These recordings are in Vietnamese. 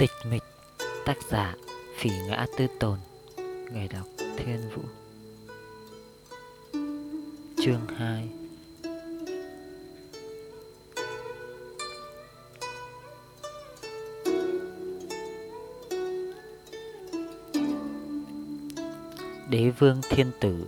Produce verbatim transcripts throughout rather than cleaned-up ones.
Tịch mịch. Tác giả Phỉ Ngã Tư Tồn. Người đọc Thiên Vũ. Chương hai. Đế vương thiên tử.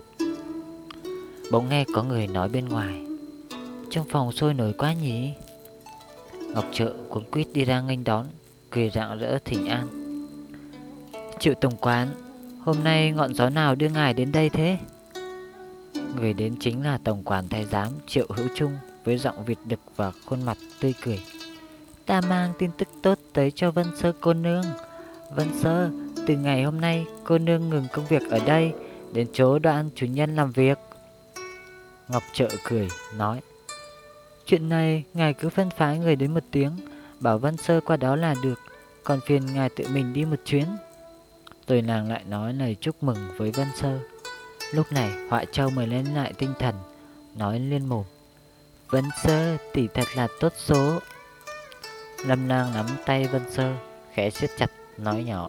Bỗng nghe có người nói bên ngoài: trong phòng sôi nổi quá nhỉ. Ngọc Trợ cuống quýt đi ra nghênh đón, cười rạng rỡ thỉnh an: Triệu tổng quán, hôm nay ngọn gió nào đưa ngài đến đây thế? Người đến chính là tổng quản thái giám Triệu Hữu Trung, với giọng Việt đực và khuôn mặt tươi cười: ta mang tin tức tốt tới cho Vân Sơ cô nương. Vân Sơ, từ ngày hôm nay cô nương ngừng công việc ở đây, đến chỗ Đoan chủ nhân làm việc. Ngọc Trợ cười nói: chuyện này ngài cứ phân phái người đến một tiếng, bảo Vân Sơ qua đó là được, còn phiền ngài tự mình đi một chuyến. Rồi nàng lại nói lời chúc mừng với Vân Sơ. Lúc này Họa Châu mới lên lại tinh thần, nói liên mồm: Vân Sơ tỷ thật là tốt số. Lâm Lang nắm tay Vân Sơ, khẽ siết chặt nói nhỏ: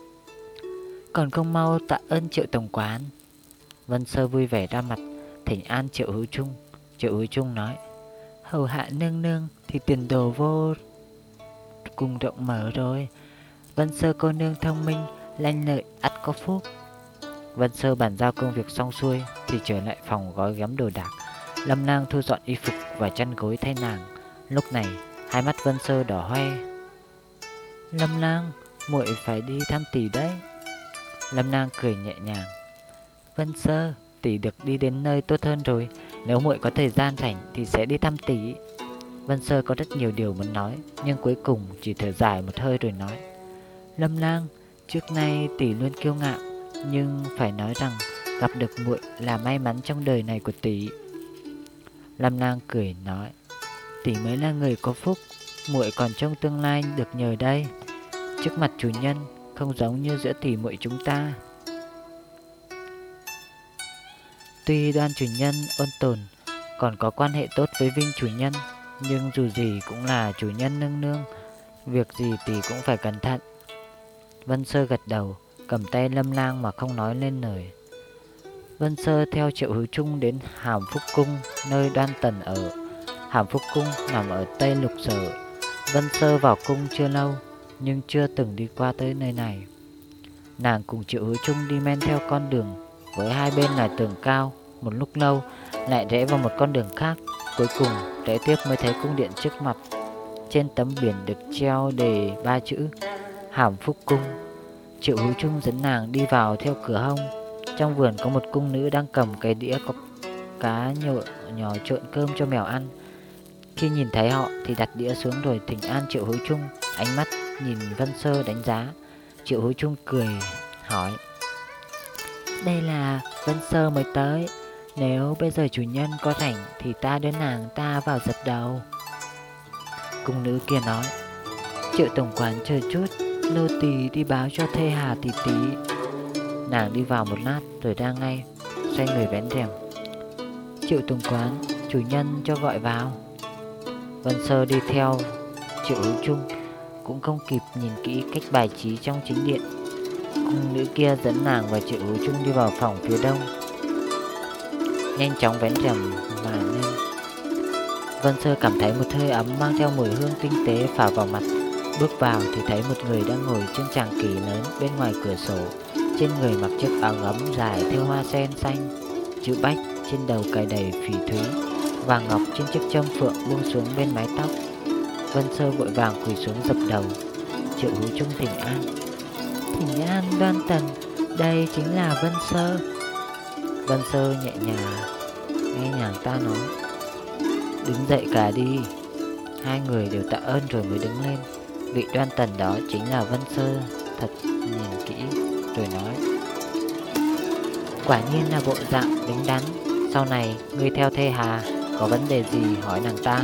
còn không mau tạ ơn Triệu tổng quán. Vân Sơ vui vẻ ra mặt thỉnh an Triệu Hữu Trung. Triệu Hữu Trung nói: hầu hạ nương nương thì tiền đồ vô cùng rộng mở rồi. Vân Sơ cô nương thông minh, lanh lợi, ắt có phúc. Vân Sơ bàn giao công việc xong xuôi thì trở lại phòng gói ghém đồ đạc. Lâm Lang thu dọn y phục và chăn gối thay nàng. Lúc này hai mắt Vân Sơ đỏ hoe. Lâm Lang, muội phải đi thăm tỷ đấy. Lâm Lang cười nhẹ nhàng: Vân Sơ, tỷ được đi đến nơi tốt hơn rồi. Nếu muội có thời gian rảnh thì sẽ đi thăm tỷ. Vân Sơ có rất nhiều điều muốn nói, nhưng cuối cùng chỉ thở dài một hơi rồi nói: Lâm Lang, trước nay tỷ luôn kiêu ngạo, nhưng phải nói rằng gặp được muội là may mắn trong đời này của tỷ. Lâm Lang cười nói: tỷ mới là người có phúc, muội còn trong tương lai được nhờ đây. Trước mặt chủ nhân không giống như giữa tỷ muội chúng ta. Tuy Đoan chủ nhân ôn tồn, còn có quan hệ tốt với Vinh chủ nhân, nhưng dù gì cũng là chủ nhân nương nương, việc gì tỷ cũng phải cẩn thận. Vân Sơ gật đầu, cầm tay Lâm Lang mà không nói lên lời. Vân Sơ theo Triệu Hữu Trung đến Hàm Phúc Cung, nơi Đoan Tần ở. Hàm Phúc Cung nằm ở Tây Lục Sở. Vân Sơ vào cung chưa lâu, nhưng chưa từng đi qua tới nơi này. Nàng cùng Triệu Hữu Trung đi men theo con đường với hai bên là tường cao. Một lúc lâu lại rẽ vào một con đường khác, cuối cùng rẽ tiếp mới thấy cung điện trước mặt. Trên tấm biển được treo đề ba chữ Hàm Phúc Cung. Triệu Hữu Trung dẫn nàng đi vào theo cửa hông. Trong vườn có một cung nữ đang cầm cái đĩa có cá nhợ nhỏ trộn cơm cho mèo ăn. Khi nhìn thấy họ thì đặt đĩa xuống rồi thỉnh an Triệu Hữu Trung. Ánh mắt nhìn Vân Sơ đánh giá. Triệu Hữu Trung cười hỏi: đây là Vân Sơ mới tới, nếu bây giờ chủ nhân có rảnh thì ta đưa nàng ta vào dập đầu. Cung nữ kia nói: Triệu tổng quán chờ chút, nô tỳ đi báo cho thê Hà tỷ tỷ. Nàng đi vào một lát rồi ra ngay, xoay người vén rèm: Triệu tổng quán, chủ nhân cho gọi vào. Vân Sơ đi theo Triệu Hữu Trung, cũng không kịp nhìn kỹ cách bài trí trong chính điện. Cung nữ kia dẫn nàng và Triệu Hữu Trung đi vào phòng phía đông, nhanh chóng vén rèm mà lên. Vân Sơ cảm thấy một hơi ấm mang theo mùi hương tinh tế phả vào mặt. Bước vào thì thấy một người đang ngồi trên tràng kỷ lớn bên ngoài cửa sổ. Trên người mặc chiếc áo gấm dài thêu hoa sen xanh, chữ bách, trên đầu cài đầy phỉ thúy, vàng ngọc trên chiếc châm phượng buông xuống bên mái tóc. Vân Sơ vội vàng quỳ xuống dập đầu. Triệu Hữu Trung thỉnh an: thỉnh an Đoan Tần, đây chính là Vân Sơ. Vân Sơ nhẹ nhàng nghe nàng ta nói: đứng dậy cả đi. Hai người đều tạ ơn rồi mới đứng lên. Vị Đoan Tần đó chính là Vân Sơ. Thật nhìn kỹ rồi nói: quả nhiên là bộ dạng đứng đắn. Sau này ngươi theo thê Hà, có vấn đề gì hỏi nàng ta.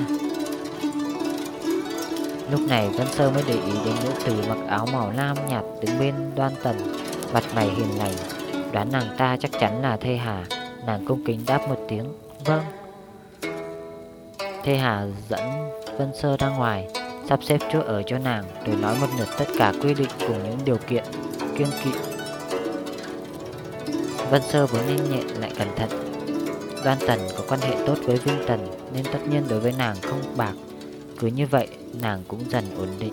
Lúc này Vân Sơ mới để ý đến nữ tử mặc áo màu lam nhạt đứng bên Đoan Tần, mặt mày hiền lành. Đoán nàng ta chắc chắn là thê Hà. Nàng cung kính đáp một tiếng vâng. Thê Hà dẫn Vân Sơ ra ngoài, sắp xếp chỗ ở cho nàng, rồi nói một lượt tất cả quy định cùng những điều kiện kiêng kỵ. Vân Sơ vốn nhanh nhẹn lại cẩn thận. Đoan Tần có quan hệ tốt với Vinh Tần nên tất nhiên đối với nàng không bạc. Cứ như vậy nàng cũng dần ổn định.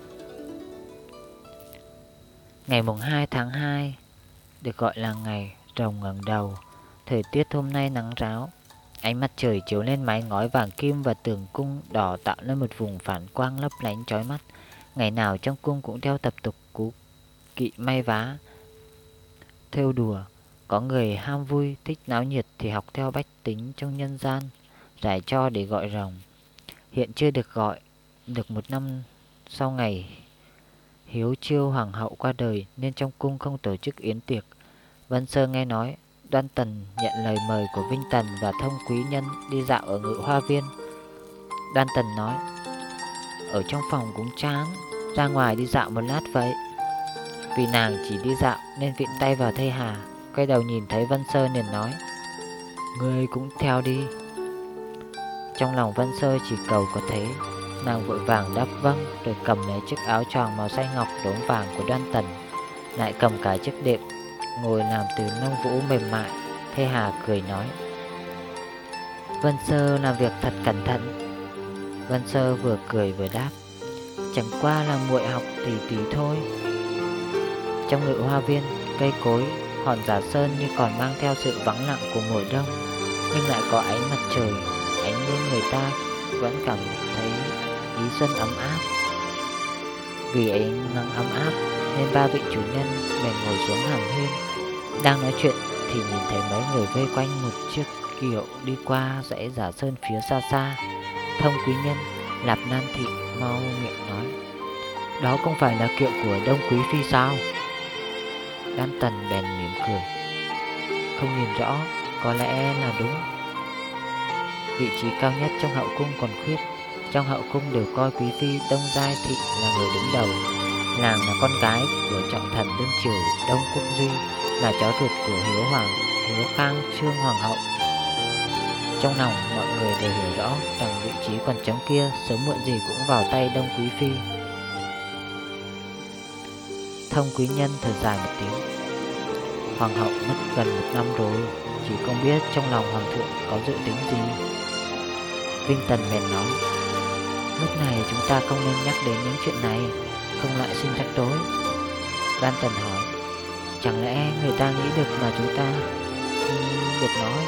Ngày mùng hai tháng hai được gọi là ngày rồng ngẩng đầu. Thời tiết hôm nay nắng ráo. Ánh mặt trời chiếu lên mái ngói vàng kim và tường cung đỏ tạo nên một vùng phản quang lấp lánh chói mắt. Ngày nào trong cung cũng theo tập tục cú kỵ may vá, thêu đùa. Có người ham vui, thích náo nhiệt thì học theo bách tính trong nhân gian, rải cho để gọi rồng. Hiện chưa được gọi được một năm sau ngày Hiếu Chiêu hoàng hậu qua đời nên trong cung không tổ chức yến tiệc. Vân Sơ nghe nói Đoan Tần nhận lời mời của Vinh Tần và Thông Quý Nhân đi dạo ở Ngự Hoa Viên. Đoan Tần nói: ở trong phòng cũng chán, ra ngoài đi dạo một lát vậy. Vì nàng chỉ đi dạo nên vịn tay vào thây hà, quay đầu nhìn thấy Vân Sơ liền nói: ngươi cũng theo đi. Trong lòng Vân Sơ chỉ cầu có thế. Nàng vội vàng đáp vâng, rồi cầm lấy chiếc áo choàng màu xanh ngọc đốm vàng của Đoan Tần, lại cầm cả chiếc đệm ngồi làm từ lông vũ mềm mại. Thê Hà cười nói: Vân Sơ làm việc thật cẩn thận. Vân Sơ vừa cười vừa đáp: chẳng qua là muội học tỉ tỉ thôi. Trong Ngự Hoa Viên, cây cối, hòn giả sơn như còn mang theo sự vắng lặng của mùa đông, nhưng lại có ánh mặt trời ánh lên người ta vẫn cảm thấy ý xuân ấm áp. Vì ánh nắng ấm áp nên ba vị chủ nhân bèn ngồi xuống hàng hiên. Đang nói chuyện thì nhìn thấy mấy người vây quanh một chiếc kiệu đi qua dãy giả sơn phía xa xa. Thông Quý Nhân, Lạp Nan Thị mau miệng nói: đó không phải là kiệu của Đông Quý Phi sao? Đan Tần bèn mỉm cười: không nhìn rõ, có lẽ là đúng. Vị trí cao nhất trong hậu cung còn khuyết. Trong hậu cung đều coi Quý Phi Đông Giai Thị là người đứng đầu. Nàng là con gái của trọng thần đương triều Đông Quốc Duy, là cháu ruột của Hiếu Hoàng, Hiếu Khang Trương Hoàng hậu. Trong lòng mọi người đều hiểu rõ rằng vị trí còn trống kia sớm muộn gì cũng vào tay Đông Quý Phi. Thông Quý Nhân thở dài một tiếng: Hoàng hậu mất gần một năm rồi, chỉ không biết trong lòng hoàng thượng có dự tính gì. Vinh Tần bèn nói: lúc này chúng ta không nên nhắc đến những chuyện này, không lại sinh rắc rối. Đan Tần hỏi: chẳng lẽ người ta nghĩ được mà chúng ta không được nói?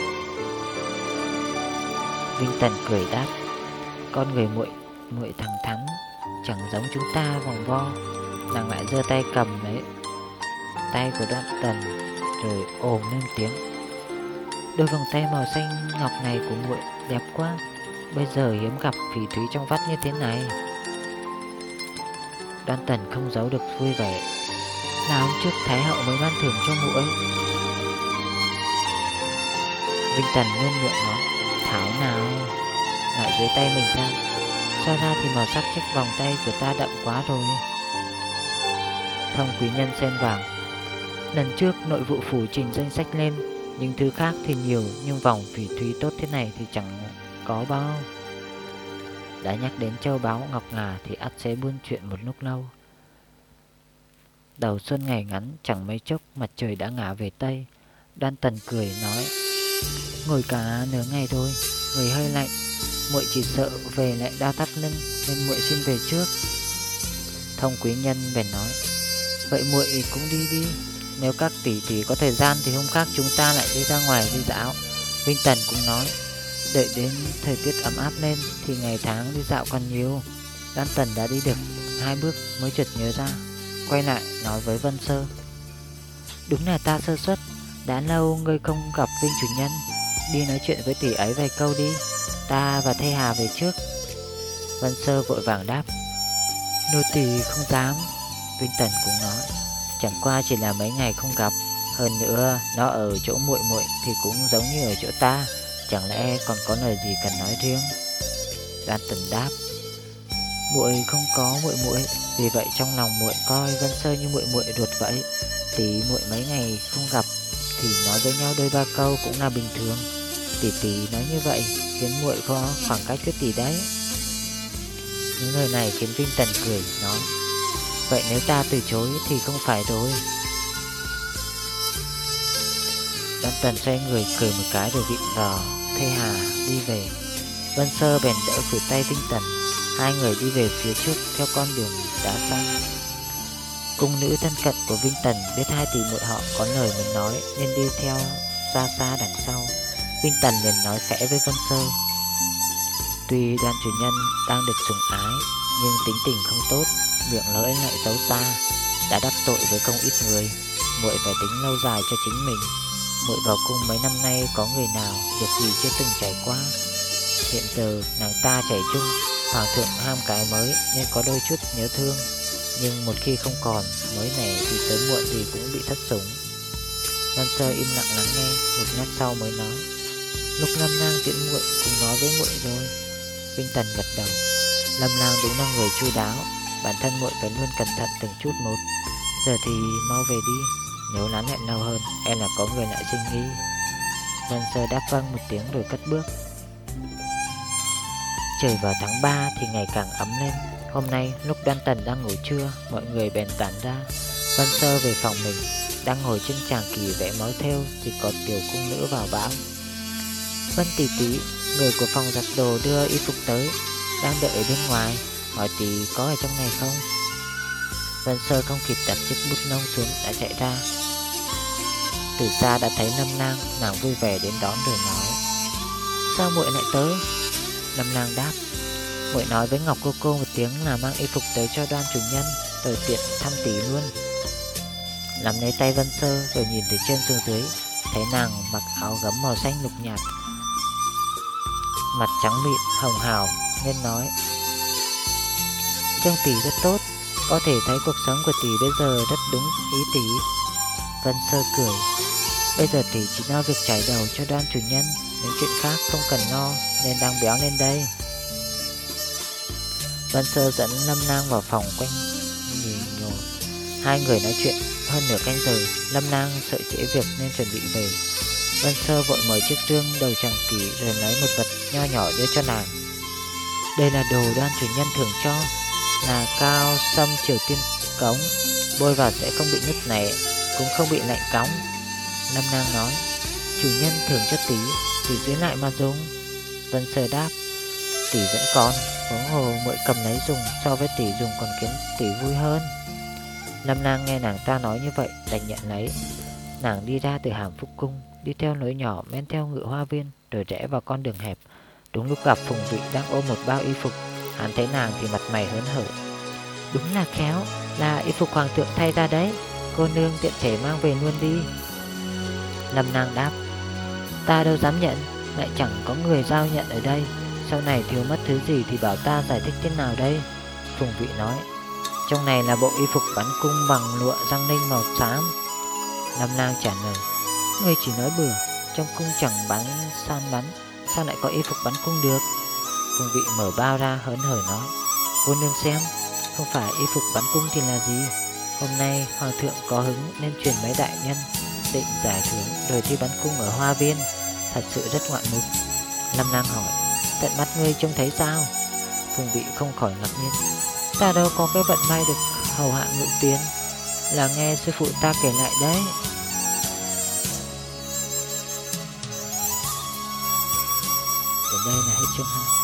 Vinh Tần cười đáp: con người muội muội thẳng thắn, chẳng giống chúng ta vòng vo. Nàng lại giơ tay cầm lấy tay của Đoạn Tần rồi ồm lên tiếng: đôi vòng tay màu xanh ngọc này của muội đẹp quá, bây giờ hiếm gặp phỉ thúy trong vắt như thế này. Đoan Tần không giấu được vui vẻ: là hôm trước Thái hậu mới ban thưởng cho muội. Vinh Tần luôn miệng nói: thảo nào, lại dưới tay mình ra, so ra thì màu sắc chiếc vòng tay của ta đậm quá rồi. Thông Quý Nhân xen vào: lần trước nội vụ phủ trình danh sách lên, những thứ khác thì nhiều, nhưng vòng phỉ thúy tốt thế này thì chẳng có bao. Đã nhắc đến châu báu ngọc ngà thì ắt sẽ buôn chuyện một lúc lâu. Đầu xuân ngày ngắn, chẳng mấy chốc mặt trời đã ngả về Tây. Đoan Tần cười nói: ngồi cả nửa ngày rồi, người hơi lạnh, muội chỉ sợ về lại đau thắt lưng nên muội xin về trước. Thông Quý Nhân bèn nói: vậy muội cũng đi đi, nếu các tỷ tỷ có thời gian thì hôm khác chúng ta lại đi ra ngoài đi dạo. Vinh Tần cũng nói: đợi đến thời tiết ấm áp lên thì ngày tháng đi dạo còn nhiều. Đan Tần đã đi được hai bước mới chợt nhớ ra, quay lại nói với Vân Sơ: đúng là ta sơ suất, đã lâu ngươi không gặp Vinh chủ nhân, đi nói chuyện với tỷ ấy vài câu đi, ta và Thê Hà về trước. Vân Sơ vội vàng đáp: nô tỳ không dám. Vinh Tần cũng nói: chẳng qua chỉ là mấy ngày không gặp, hơn nữa nó ở chỗ muội muội thì cũng giống như ở chỗ ta, chẳng lẽ còn có lời gì cần nói riêng? Đan Tần đáp: muội không có muội muội, vì vậy trong lòng muội coi Vân Sơ như muội muội ruột vậy. Tỷ muội mấy ngày không gặp thì nói với nhau đôi ba câu cũng là bình thường. Tỷ tỷ nói như vậy khiến muội có khoảng cách với tỷ đấy. Những lời này khiến Vinh Tần cười, nói: vậy nếu ta từ chối thì không phải rồi. Đoan Tần xoay người cười một cái rồi vịn vào Thê Hà đi về. Vân Sơ bèn đỡ khuỷu tay Vinh Tần. Hai người đi về phía trước theo con đường đá xanh. Cung nữ thân cận của Vinh Tần biết hai tỷ muội họ có lời muốn nói nên đi theo xa xa đằng sau. Vinh Tần liền nói khẽ với Vân Sơ: tuy Đoan chủ nhân đang được sủng ái nhưng tính tình không tốt, miệng lưỡi lại xấu xa, đã đắc tội với không ít người. Muội phải tính lâu dài cho chính mình. Muội vào cung mấy năm nay có người nào việc gì chưa từng trải qua. Hiện giờ nàng ta chảy chung, hoàng thượng ham cái mới nên có đôi chút nhớ thương, nhưng một khi không còn mới mẻ thì sớm muộn gì cũng bị thất sủng. Vân Sơ im lặng lắng nghe, một lát sau mới nói: lúc Lâm Nang tiễn muội cũng nói với muội rồi. Vinh Tần gật đầu. Lâm Nang đúng là người chu đáo, bản thân muội phải luôn cẩn thận từng chút một. Giờ thì mau về đi, nếu lán lại lâu hơn e là có người lại sinh nghi. Vân Sơ đáp vâng một tiếng rồi cất bước. Trời vào tháng ba thì ngày càng ấm lên. Hôm nay lúc Đoan Tần đang ngủ trưa, mọi người bèn tản ra. Vân Sơ về phòng mình, đang ngồi trên tràng kỳ vẽ máu thêu thì có tiểu cung nữ vào báo: Vân tỷ tỷ, người của phòng giặt đồ đưa y phục tới, đang đợi ở bên ngoài, hỏi tỷ có ở trong này không. Vân Sơ không kịp đặt chiếc bút lông xuống đã chạy ra. Từ xa đã thấy Lâm Nang, nàng vui vẻ đến đón rồi nói: sao muội lại tới? Lâm Nang đáp: muội nói với Ngọc cô cô một tiếng là mang y phục tới cho Đoan chủ nhân, rồi tiện thăm tỷ luôn. Nắm lấy tay Vân Sơ rồi nhìn từ trên xuống dưới, thấy nàng mặc áo gấm màu xanh lục nhạt, mặt trắng mịn hồng hào nên nói: trông tỷ rất tốt, có thể thấy cuộc sống của tỷ bây giờ rất đúng ý tỷ. Vân Sơ cười: bây giờ tỷ chỉ lo việc chải đầu cho Đoan chủ nhân, những chuyện khác không cần lo nên đang béo lên đây. Vân Sơ dẫn Lâm Nang vào phòng quanh nhìn nhồi. Hai người nói chuyện hơn nửa canh giờ. Lâm Nang sợ trễ việc nên chuẩn bị về. Vân Sơ vội mở chiếc rương đầu tràng kỳ rồi lấy một vật nho nhỏ đưa cho nàng. Đây là đồ Đoan chủ nhân thưởng cho, là cao sâm triều tiên cống, bôi vào sẽ không bị nứt nẻ, cũng không bị lạnh cóng. Lâm Nang nói: chủ nhân thưởng cho tỷ, tỷ giữ lại mà dùng. Vân Sơ đáp: tỷ vẫn còn, huống hồ muội cầm lấy dùng so với tỷ dùng còn khiến tỷ vui hơn. Lâm Nang nghe nàng ta nói như vậy đành nhận lấy. Nàng đi ra từ hàm Phúc cung, đi theo lối nhỏ men theo Ngự Hoa viên, rồi rẽ vào con đường hẹp. Đúng lúc gặp Phùng Vị đang ôm một bao y phục. Hắn thấy nàng thì mặt mày hớn hở: đúng là khéo, là y phục hoàng thượng thay ra đấy, cô nương tiện thể mang về luôn đi. Lâm Nang đáp: ta đâu dám nhận, lại chẳng có người giao nhận ở đây, sau này thiếu mất thứ gì thì bảo ta giải thích thế nào đây. Phùng Vị nói: trong này là bộ y phục bắn cung bằng lụa răng ninh màu xám. Lâm Nang trả lời: người chỉ nói bừa, trong cung chẳng bắn san bắn, sao lại có y phục bắn cung được. Phùng Vị mở bao ra hớn hở nói: cô nương xem, không phải y phục bắn cung thì là gì. Hôm nay hoàng thượng có hứng nên truyền mấy đại nhân định giải thưởng đời thi bắn cung ở Hoa viên, thật sự rất ngoạn mục. Lâm Nang hỏi: tận mắt ngươi trông thấy sao? Phùng Vị không khỏi ngạc nhiên: ta đâu có cái vận may được hầu hạ ngự tiền, là nghe sư phụ ta kể lại đấy. Đến đây là hết chương hai.